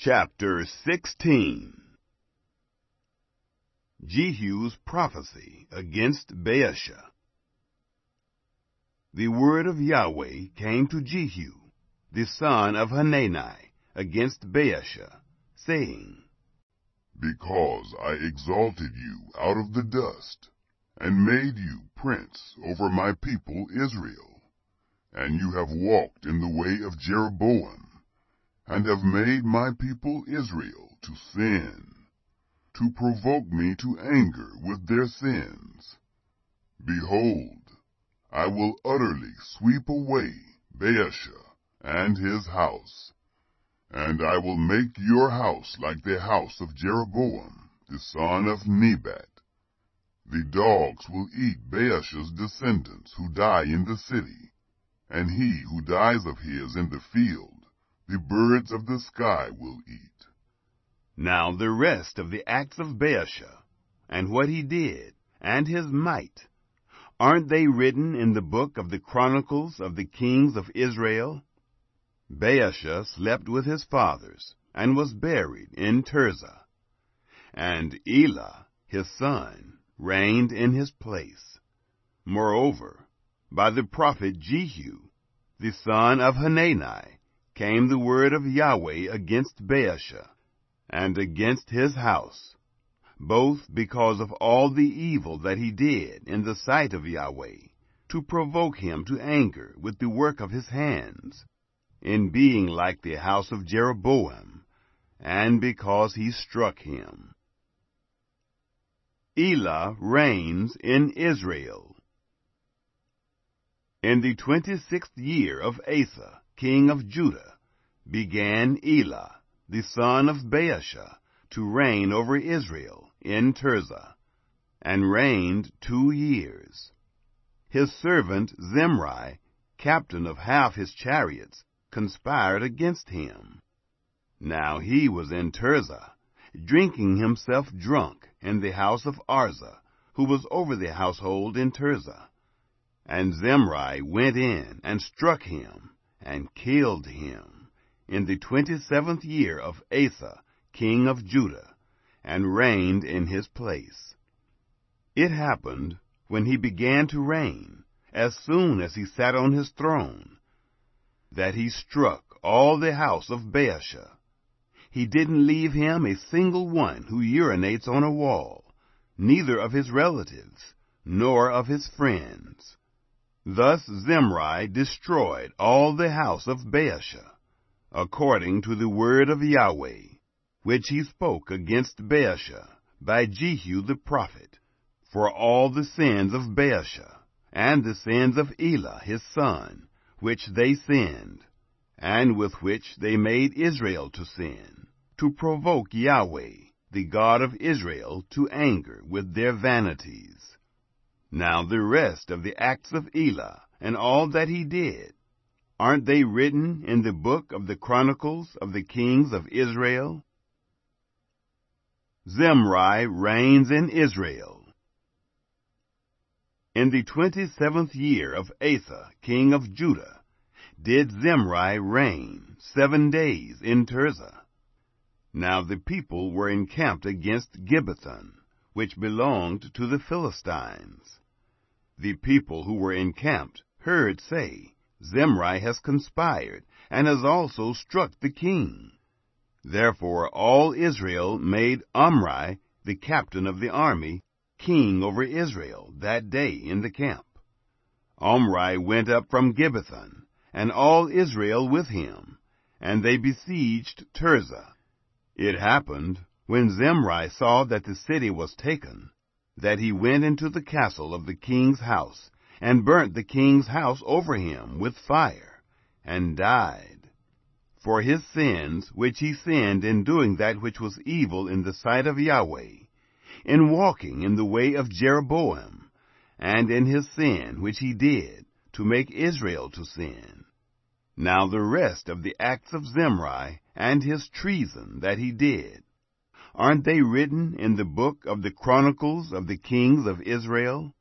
Chapter 16. Jehu's prophecy against Baasha. The word of Yahweh came to Jehu, the son of Hanani, against Baasha, saying, Because I exalted you out of the dust, and made you prince over my people Israel, and you have walked in the way of Jeroboam, and have made my people Israel to sin, to provoke me to anger with their sins. Behold, I will utterly sweep away Baasha and his house, and I will make your house like the house of Jeroboam, the son of Nebat. The dogs will eat Baasha's descendants who die in the city, and he who dies of his in the field, the birds of the sky will eat. Now the rest of the acts of Baasha, and what he did, and his might, aren't they written in the book of the Chronicles of the Kings of Israel? Baasha slept with his fathers, and was buried in Tirzah. And Elah, his son, reigned in his place. Moreover, by the prophet Jehu, the son of Hanani, came the word of Yahweh against Baasha, and against his house, both because of all the evil that he did in the sight of Yahweh, to provoke him to anger with the work of his hands, in being like the house of Jeroboam, and because he struck him. Elah reigns in Israel. In the 26th year of Asa, king of Judah, began Elah, the son of Baasha, to reign over Israel in Tirzah, and reigned 2 years. His servant Zimri, captain of half his chariots, conspired against him. Now he was in Tirzah, drinking himself drunk in the house of Arza, who was over the household in Tirzah. And Zimri went in and struck him, and killed him, in the 27th year of Asa, king of Judah, and reigned in his place. It happened, when he began to reign, as soon as he sat on his throne, that he struck all the house of Baasha. He didn't leave him a single one who urinates on a wall, neither of his relatives, nor of his friends. Thus Zimri destroyed all the house of Baasha, according to the word of Yahweh, which he spoke against Baasha by Jehu the prophet, for all the sins of Baasha, and the sins of Elah his son, which they sinned, and with which they made Israel to sin, to provoke Yahweh, the God of Israel, to anger with their vanities. Now the rest of the acts of Elah, and all that he did, aren't they written in the book of the Chronicles of the Kings of Israel? Zimri reigns in Israel. In the 27th year of Asa, king of Judah, did Zimri reign 7 days in Tirzah. Now the people were encamped against Gibbethon, which belonged to the Philistines. The people who were encamped heard say, Zimri has conspired, and has also struck the king. Therefore all Israel made Omri, the captain of the army, king over Israel that day in the camp. Omri went up from Gibbethon, and all Israel with him, and they besieged Tirzah. It happened, when Zimri saw that the city was taken, that he went into the castle of the king's house, and burnt the king's house over him with fire, and died. For his sins which he sinned in doing that which was evil in the sight of Yahweh, in walking in the way of Jeroboam, and in his sin which he did, to make Israel to sin. Now the rest of the acts of Zimri, and his treason that he did, aren't they written in the book of the Chronicles of the Kings of Israel?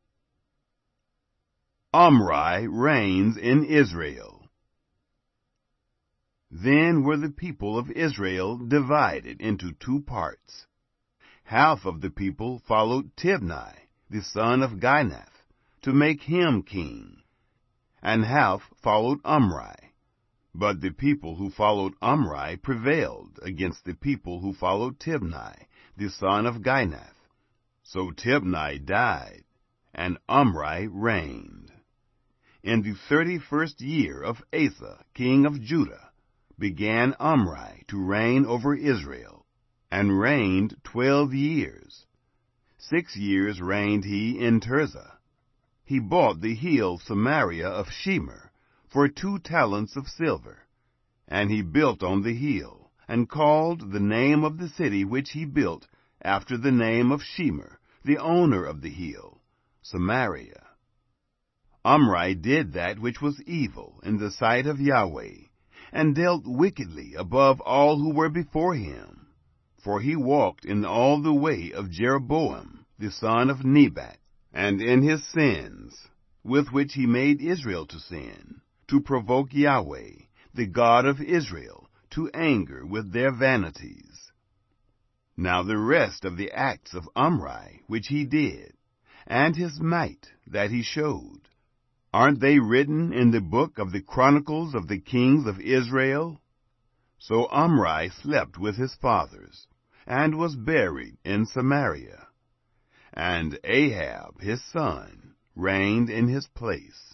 Omri reigns in Israel. Then were the people of Israel divided into two parts. Half of the people followed Tibni, the son of Ginath, to make him king, and half followed Omri. But the people who followed Omri prevailed against the people who followed Tibni, the son of Ginath. So Tibni died, and Omri reigned. In the 31st year of Asa, king of Judah, began Omri to reign over Israel, and reigned 12 years. 6 years reigned he in Tirzah. He bought the hill Samaria of Shemer for 2 talents of silver. And he built on the hill, and called the name of the city which he built after the name of Shemer, the owner of the hill, Samaria. Omri did that which was evil in the sight of Yahweh, and dealt wickedly above all who were before him. For he walked in all the way of Jeroboam, the son of Nebat, and in his sins, with which he made Israel to sin, to provoke Yahweh, the God of Israel, to anger with their vanities. Now the rest of the acts of Omri which he did, and his might that he showed, aren't they written in the book of the Chronicles of the kings of Israel? So Omri slept with his fathers, and was buried in Samaria. And Ahab his son reigned in his place.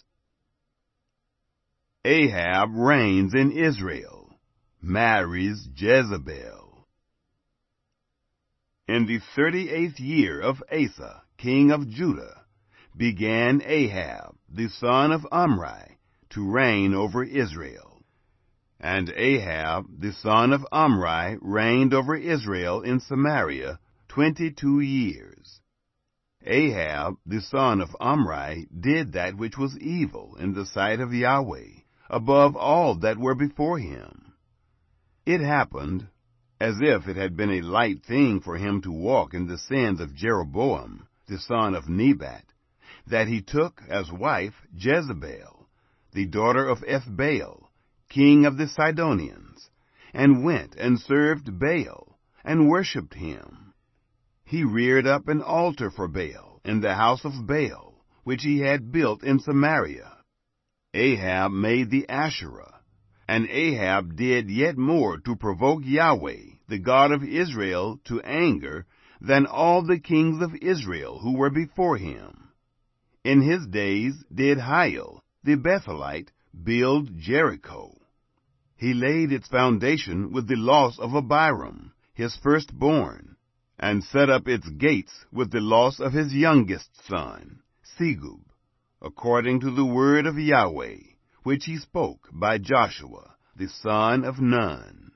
Ahab reigns in Israel, marries Jezebel. In the 38th year of Asa, king of Judah, began Ahab, the son of Omri, to reign over Israel. And Ahab, the son of Omri, reigned over Israel in Samaria 22 years. Ahab, the son of Omri, did that which was evil in the sight of Yahweh, above all that were before him. It happened, as if it had been a light thing for him to walk in the sins of Jeroboam, the son of Nebat, that he took as wife Jezebel, the daughter of Ethbaal, king of the Sidonians, and went and served Baal, and worshipped him. He reared up an altar for Baal in the house of Baal, which he had built in Samaria. Ahab made the Asherah, and Ahab did yet more to provoke Yahweh, the God of Israel, to anger, than all the kings of Israel who were before him. In his days did Hiel, the Bethelite, build Jericho. He laid its foundation with the loss of Abiram, his firstborn, and set up its gates with the loss of his youngest son, Segub, according to the word of Yahweh, which he spoke by Joshua, the son of Nun.